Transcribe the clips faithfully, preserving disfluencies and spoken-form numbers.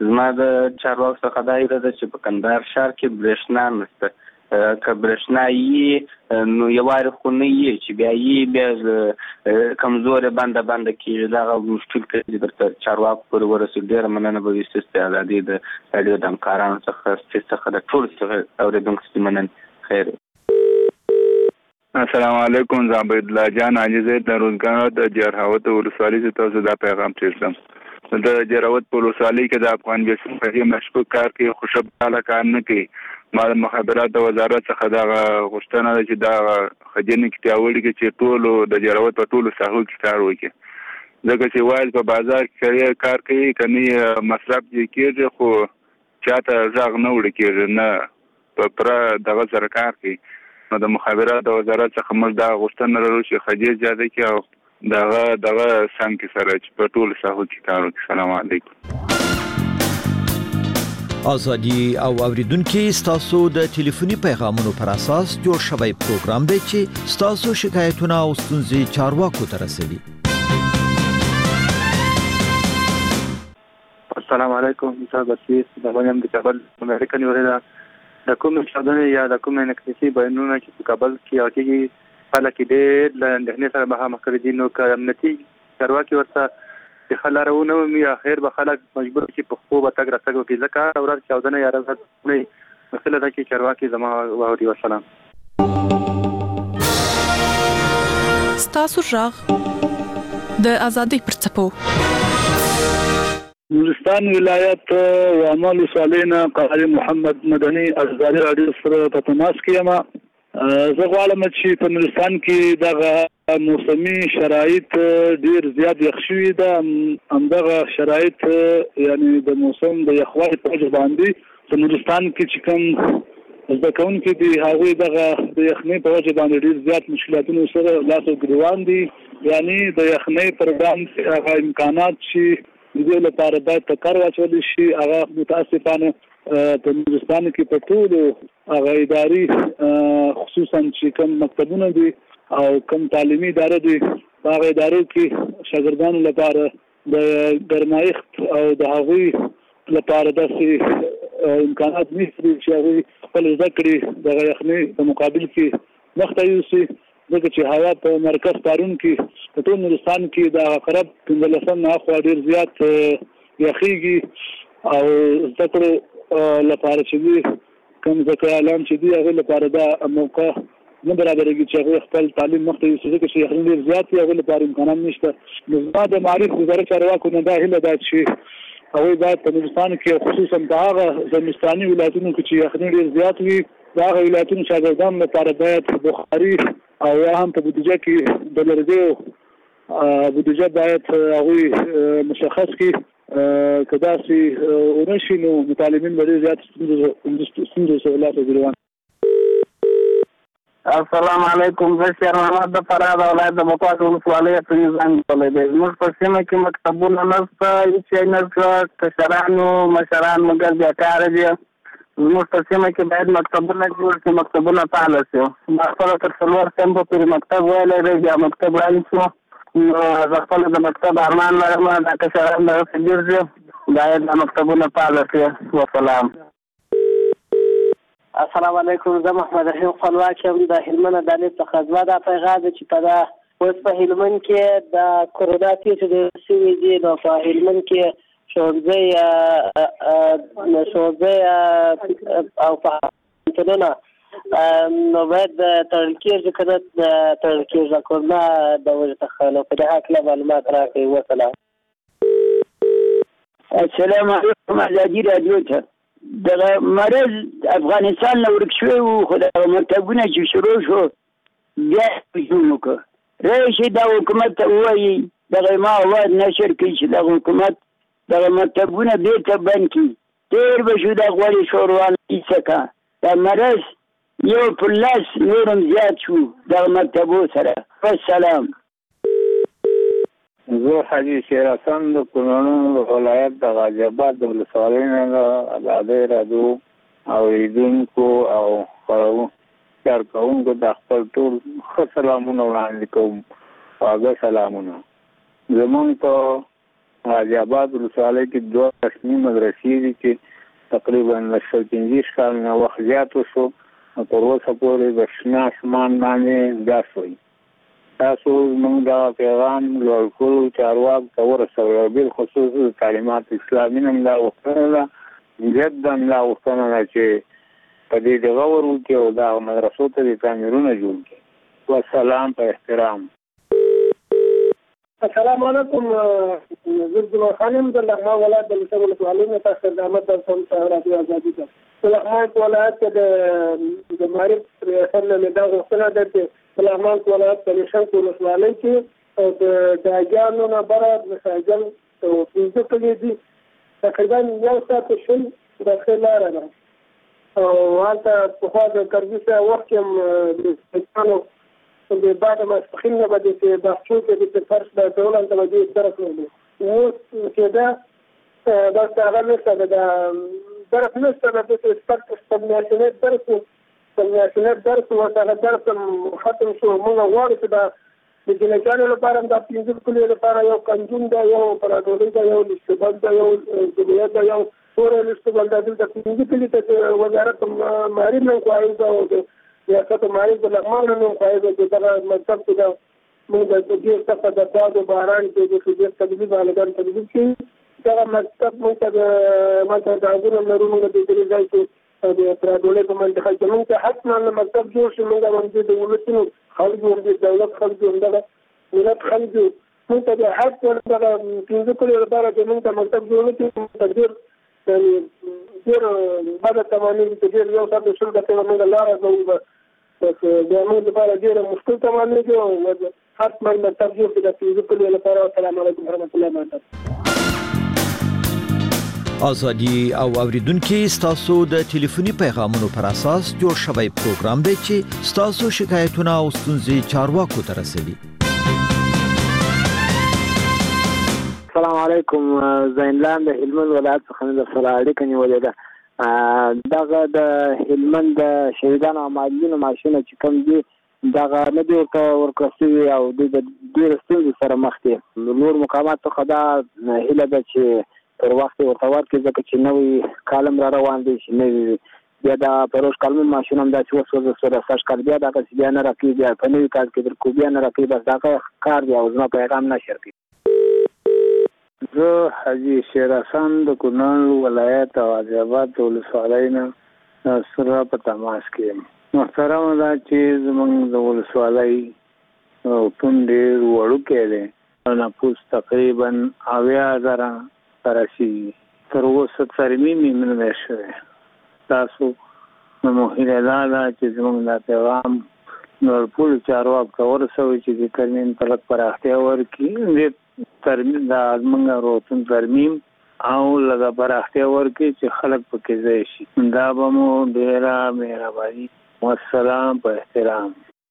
زما د چارواکو څخه دا ایره ده چې په کندهار ښار کې برېښنا نشته. که برېښنا یي نو یوارې خو نه یي چې بیا یي بیا کمزورې بنده بنده کېږي. دغه مشکل که درته چارواکو پورې ورسېږي ډېره مننه به وي ستاسې ازادۍ د راډیو د همکارانو څخه ستاسې څخه د ټولو څخه اورېدونکو څخه مننه. خیر. السلام علیکم. زه عبیدالله جان حاجي زید د روزګان د جرهاوت ولسوالۍ څخه تاسو دا پیغام تېرسم. د جرهاوت په ولسوالۍ کې د افغان بیسیم په دې مشکوک کار کې خوشبخاله کار نه کوي. ما د مخابراتو وزارت څخه دغه غوښتنه ده چې دا خجنې کې پیاوړي کړي چې ټولو د جرهاوت په ټولو ساحو کې کار وکړي، ځکه چې وایي په بازار کې کار کوي که نه مصرف یې کېږي خو چاته غږ نه وړي کېږي، نه په پوره دغه سره کار کوي. نو د مخابراتو وزارت څخه موږ دا غوښتنه لرو چې خجې زیاته کړي او دغه دغه څنګ سره چې په ټولو ساحو کې کار وکړي. سلام علیکم. ازادي او اوریدونکو ستاسو د ټلیفوني پیغامونو پر اساس جوړ شوی پروګرام دی چې ستاسو شکایتونه او ستونزې چارواکو ته رسوي. السلام علیکم. زه بسیس د باندې د کابل امریکا نیولې د کوم چاودنې یا د کوم انکسي بیانونه چې په کابل کې راکېږي خلک ډېر له اندېښنې سره مخامخ کړي دي. نو که امنیتي چارواکي ورته د حل لاره ونه مومي اخر به خلک مجبور چې په خپلو به تګ راتګ وکړي، ځکه هره ورځ چاودنه یا ورځ نه مسله ده چې چارواکي زما واوري. وسلام. ستاسو غږ د ازادۍ پر څپو. نورستان ولایت وعمل ولسوالینا قاری محمد مدني ازادي راډیو سره په تماس کې یم. زه غواړم چې په نورستان کې دغه موسمي شرایط ډیر زیات یخ شوي ده. همدغه شرایط یعنی د موسم د یخوالي په وجه باندې په نورستان کې چې کوم زده کوونکي دي هغوی دغه د یخنۍ په وجه باندې ډیر زیات مشکلاتونو سره لاس او ګریوان دي. یعنی د یخنۍ پر وړاندې هغه امکانات چې د دې لپاره باید په کار واچول شي هغه متاسفانه په نورستان کې په ټولو هغه ادارې خصوصا چې کوم مکتبونه دي او کوم تعلیمي ادارې دي هغه ادارو کې شاګردانو لپاره د ګرمایښت او د هغوی لپاره داسې امکانات نشته چې هغوی خپل زده کړې د یخنۍ په مقابل کې مخته یوسي، ځکه چې هوا په مرکز پارون کې په ټول نورستان کې د قرب پنځلسم نه خوا ډېر زیات یخېږي او زده کړو لپاره چې دي کوم ځکه اعلان چې دي هغې لپاره دا موقع نه برابرېږي چې هغوی خپل تعلیم مخته یوسي، ځکه چې یخنۍ ډېر زیات وي هغوی لپاره امکانات نشته. نو زما د معارف وزارت چارواکو نه دا هیله ده چې هغوی باید په نورستان کې خصوصا په هغه زمستاني ولایتونو کې چې یخنۍ ډېر زیات وي د هغه ولایتونو شاګردانو لپاره باید بخاري او یا هم په بودیجه کې د لرګیو بودیجه باید هغوی مشخص کړي. که داسې ونه شي نو مطالبین به ډېر زیات ستونزو سره لاس او ګریوان. السلام علیکم. زه شیر محمد د فراه د ولایت د مقواس ولسوالۍ څخه زنګ کولی دی. زموږ په سیمه کې مکتبونه نشته، هېڅ شی نشته، کشرانو مشران مګر بیکاره دي. زموږ په سیمه کې باید مکتبونه جوړ شي، مکتبونه فعاله شي. ما خپله تر څلور صنفه پورې مکتب ویلی دی، بیا مکتب رانه شو. نو زه خپله د مکتب ارمان لرم دا کشران دغسې ګرځي، باید دا مکتبونه فعاله شي. وسلام. السلام علیکم. زه محمد رحیم خپلواک یم د هلمند دانې څخه. زما دا پیغام دی چې په دا اوس په هلمند کې د کرونا کیسې ډېر شوي دي، نو په هلمند کې ښوونځی ښوونځی او پوهنتونونه نو باید تړل کېږي که نه تړل کېږي د کرونا د وجې څخه. نو په دې هکله معلومات راکړئ. وسلام. السلام علیکم. ازادي راډیو ته دغه مرض افغانستان نه ورک شوی و خو دغه مکتبونه چې شروع شو بیا هجوم وکړه. راشي دا حکومت ته ووایي دغه ما اواز نشر کړي چې دغه حکومت دغه مکتبونه بېرته بند کړي. تېر به شو د غوړې شوروان ایسه دا مرض یو پر لاس نورم زیات شو دغه مکتبو سره. والسلام. زه حاجي شیر حسن د کونړ ولایت د غازي آباد د ولسوالۍ نه د ازادۍ راډیو اورېدونکو او کارکوونکو د خپل ټول ښه سلامونه وړاندې کوم. خواږه سلامونه. زمونږ په غازي آباد ولسوالۍ کې دوه رسمي مدرسې دي چې تقریبا له شل پنځه کال نه وخت زیات وشو تر اوسه پورې د شنه اسمان باندې ګاس وي. تاسو موږ دا پیغام لوړ کړو چارواکو ته ورسوئ، بالخصوص د تعلیمات اسلامي نه دا غوښتنه ده جدا دا غوښتنه ده چې په دې دغه ورکړي او دا مدرسو ته د تعمیرونه جوړ کړي. والسلام په احترام. السلام علیکم. زه د خانم د لغمان ولایت د لسه ولسوالۍ نه تاسو ته خدمت درکوم. رادیو آزادي ته د لغمان ولایت کې د معرف ریاست نه دا غوښتنه ده چې لغمان ولایت د لسه ولسوالۍ کې او د داګانو نه بره د ساجل او پنځه کلي دي تقریبا یو ساعت شل داخل لاره ده او هلته پخوا د کرزي سره وخت کې د پښتنو د بعد ما استخدام نه بده چې بحثو کې د فرش د ډول د وجې درک نه اوس چې دا دا څنګه نشته دا درک نشته د سپک استعمال درک استعمال درک او څنګه درک ختم شو. موږ غواړو چې دا د جنګانو لپاره د پنځه کلي لپاره یو قانون دا یو پرادولي دا یو استبدال دا یو جمهوریت دا یو ټول استبدال د پنځه کلي ته وزارت مالي نه کوي دا ریاست مالي د لغمان نه کوي د دغه مکتب کې دا موږ د دې څخه د باد باران کې د دې تدبیر باندې تدبیر کې دا مکتب موږ د ماته د اذن لرونو د دې ځای کې د پرادولې په منځ کې موږ ته حتما مکتب جوړ شي. موږ باندې د ولسونو خلکو د دولت خلکو دغه ملت خلکو موږ ته د حق ورته پنځه کلي لپاره چې موږ ته مکتب جوړ کړو تدبیر ډېر بعد تمامي د ډېر یو ساعت شل دقیقې موږ لاره کوو بس د موږ لپاره ډېر مشکل تمامي دی او حتما مکتب جوړ کړو د پنځه کلي لپاره. السلام علیکم ورحمۃ اللہ وبرکاتہ. ازادي او اوریدونکو ستاسو د ټلیفوني پیغامونو پر اساس جوړ شوی پروګرام دی چې ستاسو شکایتونه او ستونزې چارواکو ته رسوي. السلام علیکم. زینلان د هلمند ولایت څخه د سره اړیکه نیولې ده. دغه د هلمند د شهیدانو او معلولینو معاشونه چې کوم دي دغه نه دي ورته ورکړل شوي او دوی د ډېرو ستونزو سره مخ دي. نور مقامات څخه دا هیله ده چې پر وخت ورته ورکړي ځکه چې نوی کالم را روان دی چې نوي بیا د پروژ کالم معاشونه هم داسې وسوځه سوه سږ کال بیا دغسې بیا نه راکوي بیا په نوي کال کې درکو بیا نه راکوي بس دغه کار دی او زما پیغام نشر کوي. زه حاجي شیر حسن د کونړ ولایت او غازي آباد د ولسوالۍ نه سره په تماس کې یم. محترمه ده چې زموږ د ولسوالۍ ټون ډېر وړوکی دی، نفوس تقریبا اویا زره ته رسېږي. تر اوسه ترمیم یې نه دی شوی. تاسو نو هیله دا ده چې زموږ دا پیغام لوړپوړو چارواکو ته ورسوئ چې د ترمیم ته لږ پراختیا ورکړي. ترمیم دا زموږ روغتون ترمیم او لږه پراختیا ورکړي چې خلک پکې ځای شي. دا به مو ډېره مهرباني. والسلام په احترام.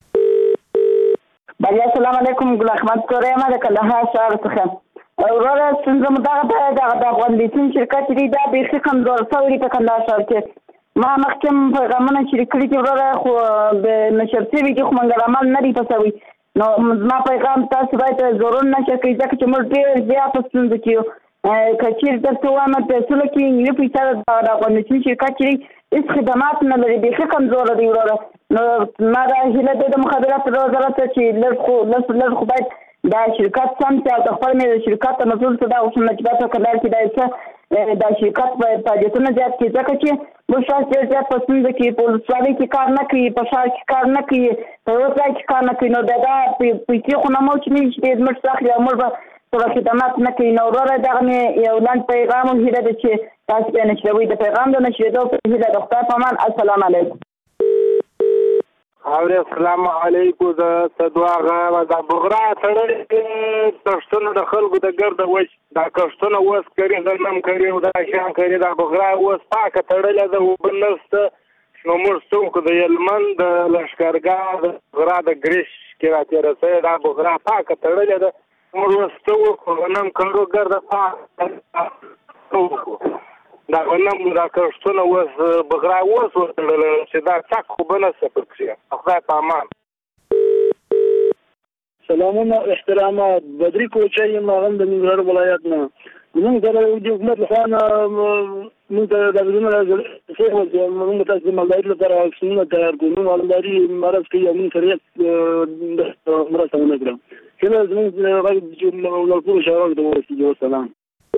بله السلام علیکم. ګل احمد کوری یم د کندهار ښار څخه. وروره ستونزه مو دغه ده دغه د افغان لیتون شرکت دی دا بیخي کمزور شوی دی په کندهار ښار کې. ما مخکې هم پیغامونه شریک کړي دي وروره خو د نشر شوي دي خو منګل عمل نه دی په شوي. نو زما پیغام تاسو باید ضرور نشر کړئ ځکه چې موږ ډېر زیات په ستونزو کې یو. که چېرې درته ووایم پیسو کې نیمه پیسه د افغان لیتون شرکت چې دی هېڅ خدمات نه لري، بیخي کمزوره دی وروره. نو ما دا هیله دی د مخابراتو وزارت ته چې لږ خو لږ لږ خو باید دا شرکت سم چې او د خپل مې د شرکت ته مسؤل څه دا غوښتنه چې باید په کندهار کې دا څه دا شرکت باید فعالیتونه زیات کړي ځکه چې موږ شخص ډېر زیات په ستونزه کې په ولسوالۍ کې کار نه کوي، په ښار کې کار نه کوي، په یوه ځای کې کار نه کوي. نو دا دا پیسې خو نه مو چې موږ ډېر زموږ څخه اخلي او موږ به څه خدمات نه کوي. نو وروره دغه مې یو لنډ پیغام او هیله ده چې تاسو بیا نشروئ. د پیغام د نشرېدو په هیله د خدای په امان. السلام علیکم. اورې السلام علیکم. زه سدواغه د بغرا تړلې کښتونه د خلکو د ګرده وچ دا کښتونه اوس کري غنم کري او دا شیان کري دا بغرا اوس پاکه تړلې ده اوبه نشته. نو موږ څوک د هلمند د لښکرګاه د بغرا د ګرش کې راتېره شوې دا بغرا پاکه تړلې ده. موږ اوس څه وکړو غنم کرو ګرده پاکه وکړو دا غنم دا کښتونه اوس بغرا اوس وتړله چې دا څک خو به نه څه پکښې. خدای په امان. سلامونه احترامات بدري کوچي ماغم د ننګرهار ولایت نه موږ د حکومت لخوا موږ د دغه څه موږ تاسو د مالدارۍ لپاره څنګه تیار کوو مالداري مرز کې موږ سره مرسته ونکړو کله زموږ راځي نو ټول شاوړ د ورسېږي والسلام.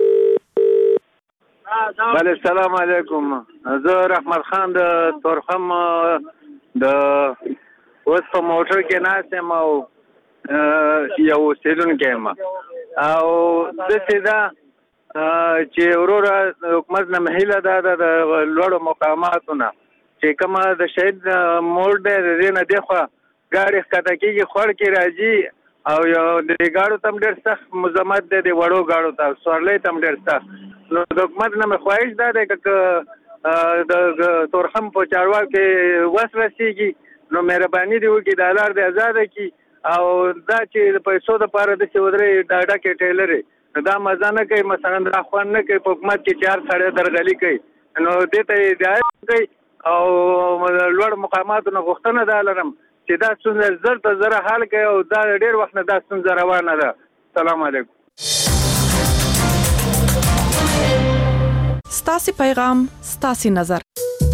بله السلام علیکم. زه رحمت خان د تورخم د اوس په موټر کې ناست یم او یو اوسېدونکی یم او داسې ده چې وروره حکومت نه هیله ده د لوړو مقاماتو نه چې کومه د شهید موړ دی د دې نه دېخوا ګاډي ښکته کېږي خوړ کې راځي او یو د ګاډو ته هم ډېر سخت مزمت دی د وړو ګاډو ته سوارلۍ ته هم ډېر سخت. نو د حکومت نه مې خواهش دا دی که د تورخم په چارواکو کې وس رسېږي نو مهرباني دې وکړي دا لار دې ازاده کړي او دا چې د پیسو دپاره داسې ودرې ډاډه کې ټیلرې نو دا مزه نه کوي مثلا دا خوند نه کوي په حکومت کې چې هر سړی درغلي کوي نو دې ته هدایت کوي او لوړ مقاماتو نه غوښتنه دا لرم چې دا ستونزه زر ته زره حل کوي او دا ډېر وخت نه دا ستونزه روانه ده. السلام علیکم. ستاسې پیغام ستاسې نظر.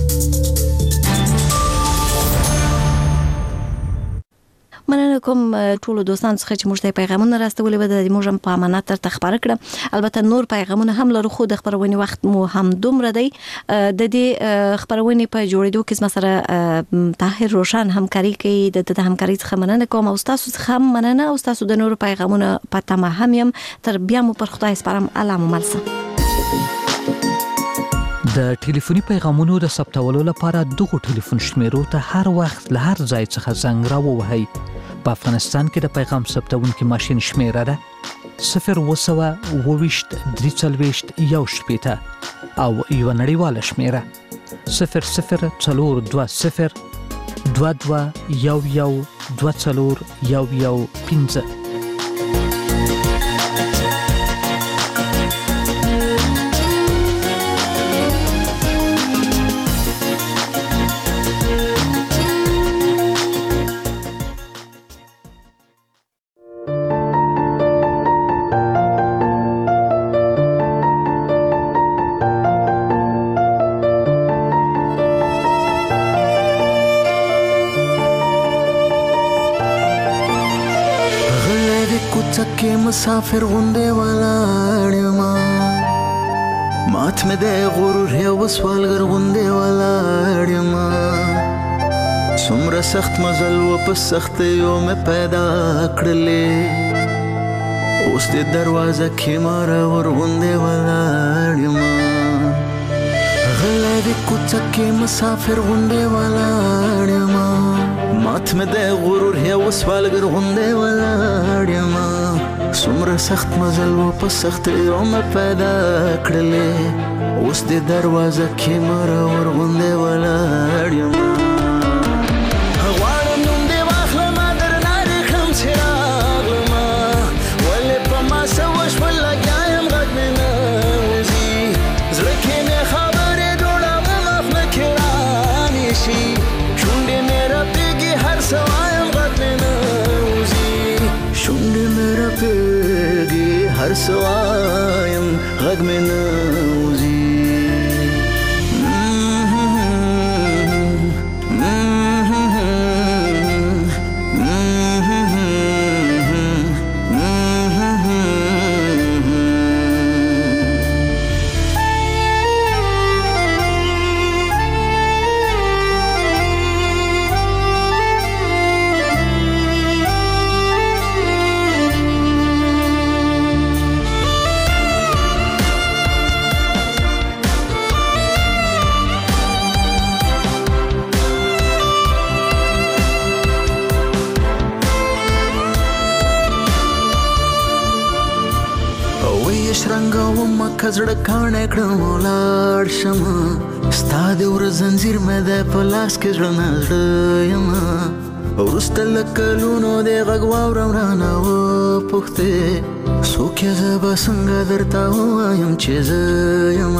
مننه کوم ټولو دوستانو څخه چې موږ ته پیغامونه راستولي به د موږ هم په امانت درته خبره کړه. البته نور پیغامونه هم لرو خو د خبرونې وخت مو هم دومره دی. د دې خبرونې په جوړېدو کې زما سره طاهر روشن همکاري کوي. د د همکاري څخه مننه کوم او تاسو څخه هم مننه او تاسو د نور پیغامونه په تمه هم يم. تر بیا مو پر خدای سپارم. الله مو ملسه. د ټلیفوني پیغامونو د ثبتولو لپاره دغه ټلیفون شمیرو ته هر وخت له هر ځای څخه زنګ راووهئ. په افغانستان کې د پیغام ثبتونکي ماشین شمیره ده صفر اوه سوه اووه ویشت درې څلوېښت یو شپېته او یوه نړیواله شمیره صفر صفر څلور دوه صفر دوه دوه یو یو دوه څلور یو یو پنځه. مسافر غونډې ولاړ یما مات مې د غرور یو سوالګر غونډې ولاړ یما څومره سخت مزل و په سختیو مې پیدا کړلې اوس دې دروازه کې ماره ور غونډې ولاړ یما غلی دې کوڅه کې مسافر غونډې ولاړ یما مات مې د غرور یو سوالګر غونډې ولاړ یما څومره سخت مزل و په سختیو مې پیدا کړلې اوس دې دروازه کې ماره ور غونډې ولاړ یما غواړم نوم دې واخلمه درنه ریښم چې راغلمه ولې په ما څه وشول لګیا یم غږ مې نه وځي زړه کې مې خبرې جوړوم اف نه کې رانیشي شونډې مې رپېږي هر څه وایم غږ مې نه وځي شونډې مې رپېږي هر څه وایم غږ مې نه وځي. کزړه کاڼه کړم ولاړ شمه ستا د ور زنځیر مې د په لاس کې زړه نه زړه یمه وروسته له کلونو د غږ واورم رانه وپوښتې څوک یې زه به څنګه درته ووایم چې زه یم